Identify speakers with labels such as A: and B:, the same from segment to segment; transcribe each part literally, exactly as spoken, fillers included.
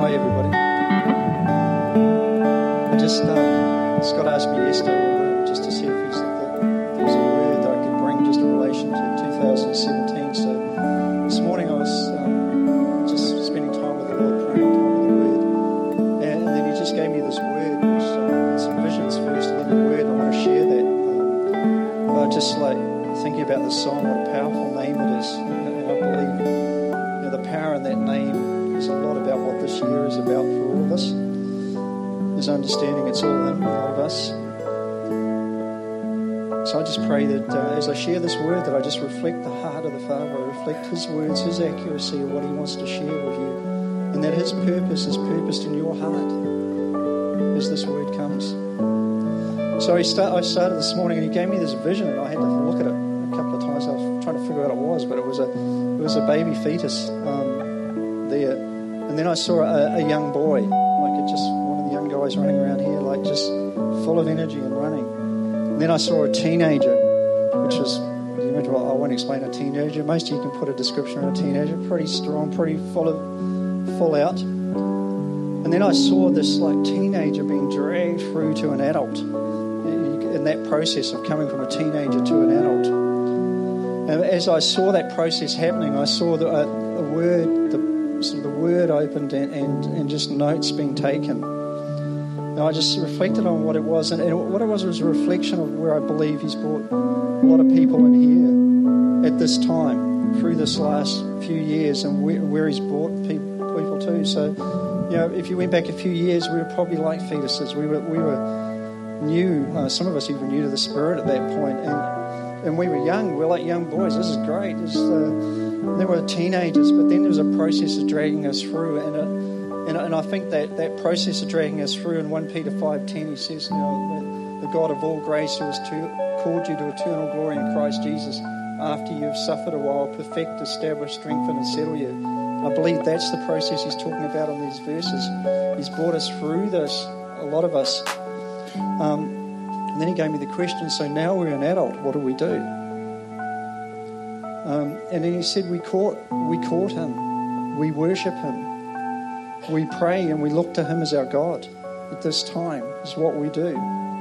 A: Hi, everybody. I just, uh, Scott asked me yesterday uh, just to see if he's, that there was a word that I could bring just in relation to two thousand seventeen. So this morning I was um, just spending time with the Lord, praying time with the Word. And, and then he just gave me this word, which uh, some visions first, and then the word. I want to share that. Um, but just like thinking about the song, what a powerful name it is. And, and I believe you know, the power in that name is a lot about what this year is about for all of us. Is understanding it's all in all of us. So I just pray that uh, as I share this word, that I just reflect the heart of the Father, I reflect His words, His accuracy of what He wants to share with you, and that His purpose is purposed in your heart as this word comes. So I, start, I started this morning, and He gave me this vision, and I had to look at it a couple of times. I was trying to figure out what it was, but it was a it was a baby fetus um, there, and then I saw a, a young boy, like it just. Young guys running around here like just full of energy and running. And then I saw a teenager, which is, you imagine, I won't explain a teenager. Most of you can put a description on a teenager. Pretty strong, pretty full of, full out. And then I saw this like teenager being dragged through to an adult in that process of coming from a teenager to an adult. And as I saw that process happening, I saw the, a, a word, the, sort of the word opened and, and, and just notes being taken. And I just reflected on what it was, and, and what it was was a reflection of where I believe He's brought a lot of people in here at this time, through this last few years, and where, where He's brought people, people to. So, you know, if you went back a few years, we were probably like fetuses. We were we were new. Uh, some of us even new to the Spirit at that point, and and we were young. We were like young boys. This is great. This, uh, they were teenagers, but then there was a process of dragging us through, and it. And, and I think that, that process of dragging us through, in First Peter five ten, he says, you know, the, the God of all grace who has to, called you to eternal glory in Christ Jesus, after you have suffered a while, perfect, establish, strengthen, and settle you. I believe that's the process he's talking about in these verses. He's brought us through this, a lot of us. Um, and then he gave me the question, so now we're an adult, what do we do? Um, and then he said, we court, we court him, we worship him. We pray and we look to Him as our God at this time, is what we do.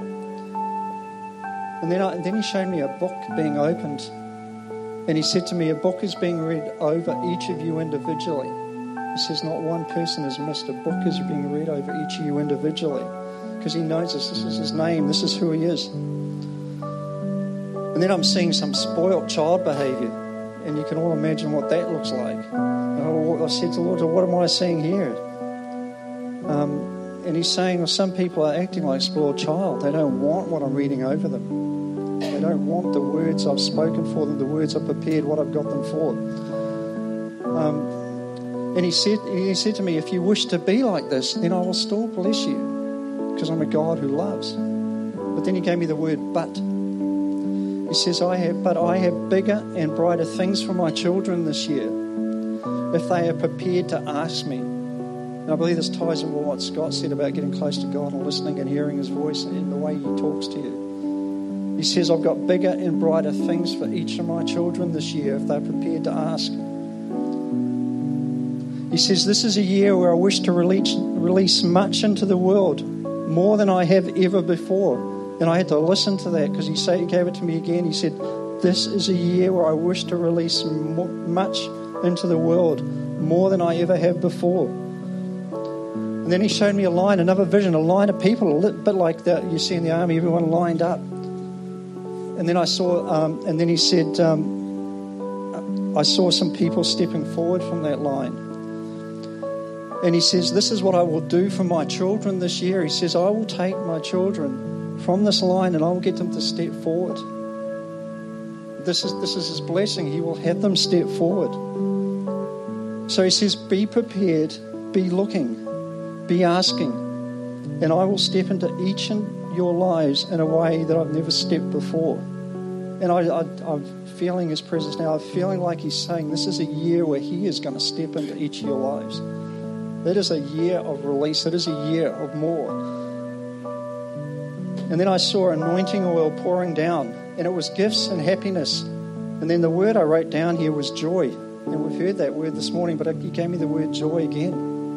A: And then, I, and then He showed me a book being opened, and He said to me, a book is being read over each of you individually. He says not one person is missed. A book is being read over each of you individually, because He knows us. This is His name. This is who He is. And then I'm seeing some spoiled child behaviour, and you can all imagine what that looks like. And I said to the Lord, what am I seeing here? Um, and He's saying, well, some people are acting like a spoiled child. They don't want what I'm reading over them. They don't want the words I've spoken for them, the words I've prepared, what I've got them for. Um, and he said, he said to me, if you wish to be like this, then I will still bless you, because I'm a God who loves. But then He gave me the word but. He says, I have, but I have bigger and brighter things for my children this year, if they are prepared to ask me. And I believe this ties in with what Scott said about getting close to God and listening and hearing His voice and the way He talks to you. He says, I've got bigger and brighter things for each of my children this year if they're prepared to ask. He says, this is a year where I wish to release, release much into the world, more than I have ever before. And I had to listen to that, because he, say, he gave it to me again. He said, this is a year where I wish to release much into the world, more than I ever have before. And then he showed me a line, another vision, a line of people, a little bit like that you see in the army, everyone lined up. And then I saw, um, and then he said, um, I saw some people stepping forward from that line. And he says, this is what I will do for my children this year. He says, I will take my children from this line and I will get them to step forward. This is, this is His blessing. He will have them step forward. So he says, be prepared, be looking. Be asking, and I will step into each of your lives in a way that I've never stepped before. And I, I, I'm feeling His presence now. I'm feeling like He's saying this is a year where He is going to step into each of your lives. It is a year of release. It is a year of more. And then I saw anointing oil pouring down, and it was gifts and happiness. And then the word I wrote down here was joy. And we've heard that word this morning, but He gave me the word joy again.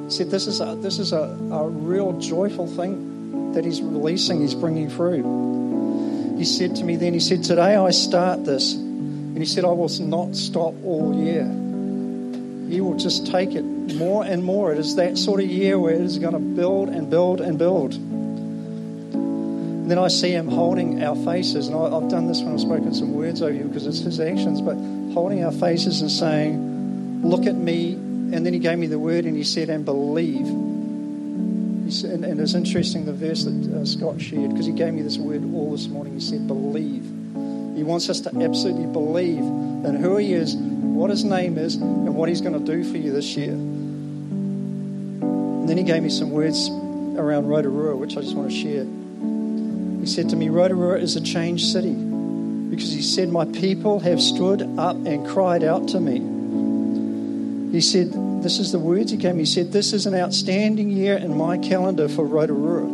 A: He said, this is a, this is a, a real joyful thing that he's releasing, he's bringing through. He said to me then, he said, today I start this. And he said, I will not stop all year. He will just take it more and more. It is that sort of year where it is going to build and build and build. And then I see him holding our faces. And I, I've done this when I've spoken some words over you because it's his actions. But holding our faces and saying, look at me. And then he gave me the word and he said, and believe. He said, and, and it's interesting the verse that uh, Scott shared, because he gave me this word all this morning. He said, believe. He wants us to absolutely believe in who he is, what his name is, and what he's going to do for you this year. And then he gave me some words around Rotorua, which I just want to share. He said to me, Rotorua is a changed city, because he said, my people have stood up and cried out to me. He said, this is the words he gave me. He said, this is an outstanding year in my calendar for Rotorua.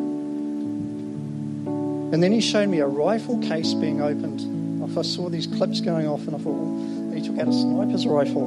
A: And then he showed me a rifle case being opened. I saw these clips going off and I thought, well, he took out a sniper's rifle.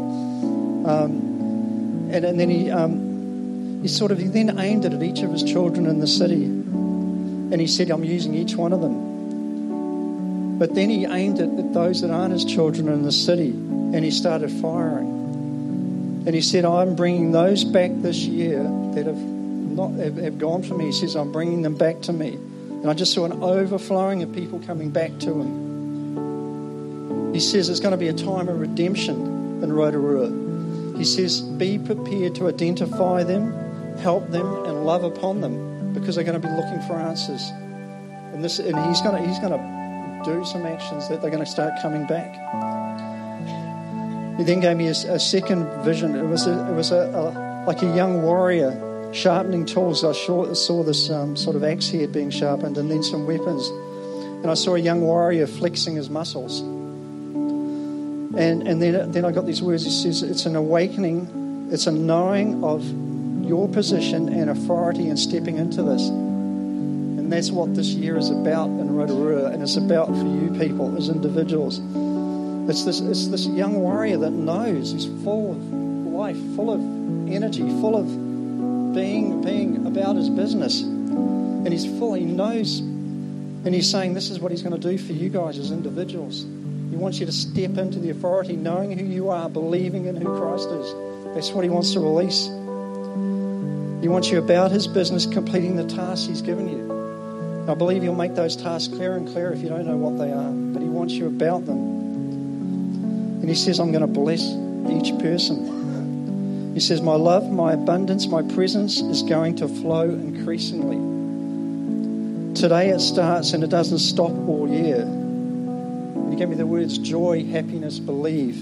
A: Um, and, and then he um, he sort of, he then aimed it at each of his children in the city. And he said, I'm using each one of them. But then he aimed it at those that aren't his children in the city. And he started firing. And he said, I'm bringing those back this year that have not have, have gone from me. He says, I'm bringing them back to me. And I just saw an overflowing of people coming back to him. He says it's going to be a time of redemption in Rotorua. He says, be prepared to identify them, help them, and love upon them, because they're going to be looking for answers. And this, and he's going to he's going to do some actions that they're going to start coming back. He then gave me a, a second vision. It was a, it was a, a like a young warrior sharpening tools. I saw, saw this um, sort of axe head being sharpened, and then some weapons. And I saw a young warrior flexing his muscles. And and then then I got these words. He says, it's an awakening, it's a knowing of your position and authority and stepping into this. And that's what this year is about in Rotorua, and it's about for you people as individuals. It's this it's this young warrior that knows, he's full of life, full of energy, full of being being about his business. And he's full, he knows, and he's saying this is what he's going to do for you guys as individuals. He wants you to step into the authority, knowing who you are, believing in who Christ is. That's what he wants to release. He wants you about his business, completing the tasks he's given you. I believe he'll make those tasks clearer and clearer if you don't know what they are. But he wants you about them. And he says, I'm going to bless each person. He says, my love, my abundance, my presence is going to flow increasingly. Today it starts and it doesn't stop all year. He gave me the words joy, happiness, believe.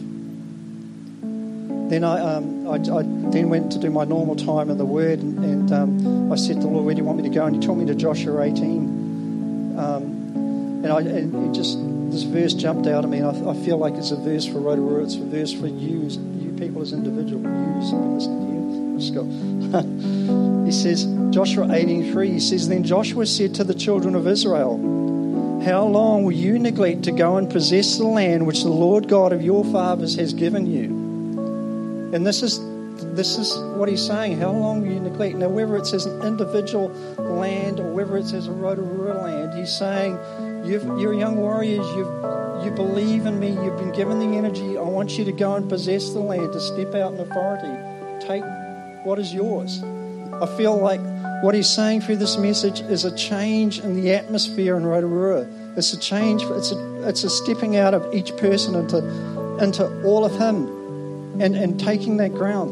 A: Then I, um, I, I then went to do my normal time in the Word, and, and um, I said to the Lord, where do you want me to go? And he took me to Joshua eighteen. Um, and I and it just this verse jumped out at me, and I, I feel like it's a verse for Rotorua. It's a verse for you, you people as individuals. You, somebody listening to you, Scott. He says, Joshua eighteen three. He says, then Joshua said to the children of Israel, how long will you neglect to go and possess the land which the Lord God of your fathers has given you? And this is this is what he's saying. How long will you neglect? Now, whether it's as an individual land or whether it's as a Rotorua land, he's saying, You've, you're young warriors, you've, you believe in me, you've been given the energy. I want you to go and possess the land, to step out in authority. Take what is yours. I feel like what he's saying through this message is a change in the atmosphere in Rotorua. It's a change, it's a, it's a stepping out of each person into, into all of him and, and taking that ground.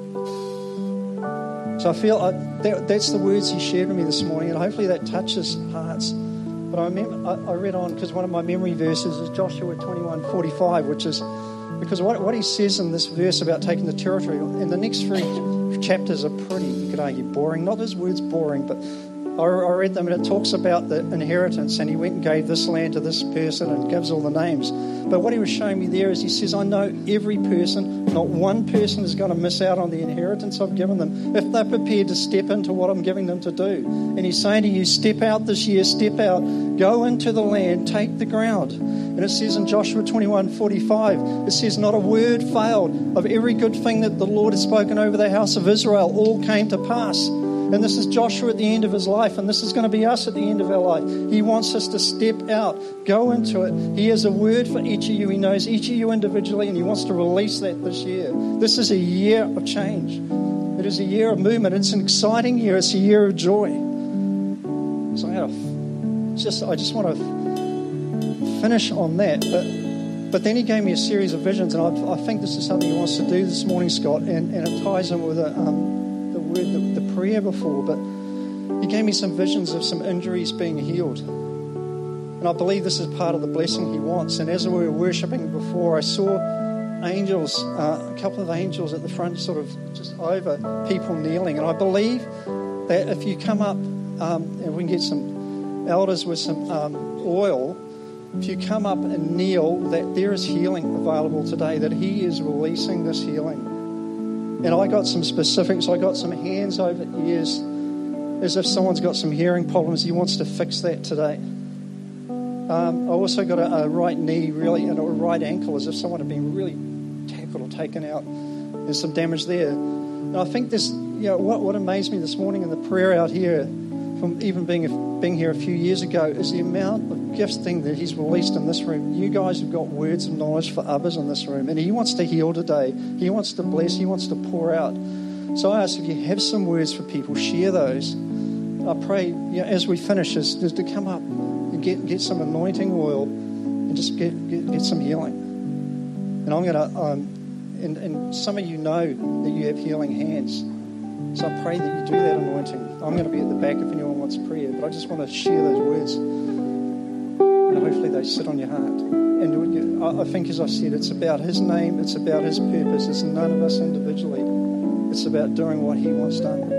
A: So I feel I, that, that's the words he shared with me this morning, and hopefully that touches hearts. But I remember I, I read on, because one of my memory verses is Joshua twenty-one forty-five, which is, because what, what he says in this verse about taking the territory, and the next three chapters are pretty, you could argue, boring. Not his words boring, but I, I read them, and it talks about the inheritance, and he went and gave this land to this person and gives all the names. But what he was showing me there is he says, I know every person, not one person is going to miss out on the inheritance I've given them if they're prepared to step into what I'm giving them to do. And he's saying to you, step out this year, step out, go into the land, take the ground. And it says in Joshua twenty-one forty-five, it says, not a word failed of every good thing that the Lord has spoken over the house of Israel, all came to pass. And this is Joshua at the end of his life, and this is going to be us at the end of our life. He wants us to step out, go into it. He has a word for each of you. He knows each of you individually, and he wants to release that this year. This is a year of change. It is a year of movement. It's an exciting year. It's a year of joy. So I, gotta just, I just want to finish on that. But, but then he gave me a series of visions, and I, I think this is something he wants to do this morning, Scott, and, and it ties in with a... Um, word, the, the prayer before, but he gave me some visions of some injuries being healed. And I believe this is part of the blessing he wants. And as we were worshipping before, I saw angels, uh, a couple of angels at the front, sort of just over people kneeling. And I believe that if you come up, um, and we can get some elders with some um, oil, if you come up and kneel, that there is healing available today, that he is releasing this healing. And I got some specifics. I got some hands over ears, as if someone's got some hearing problems. He wants to fix that today. Um, I also got a, a right knee, really, and a right ankle, as if someone had been really tackled or taken out. There's some damage there. And I think this, you know, what, what amazed me this morning in the prayer out here, from even being a, being here a few years ago, is the amount of gifting that he's released in this room. You guys have got words of knowledge for others in this room, and he wants to heal today. He wants to bless. He wants to pour out. So I ask, if you have some words for people, share those. I pray, you know, as we finish, is, is to come up and get get some anointing oil and just get get, get some healing. And I'm going to, um, and, and some of you know that you have healing hands. So I pray that you do that anointing. I'm going to be at the back if anyone wants prayer, but I just want to share those words. And hopefully they sit on your heart. And I think, as I said, it's about his name. It's about his purpose. It's none of us individually. It's about doing what he wants done.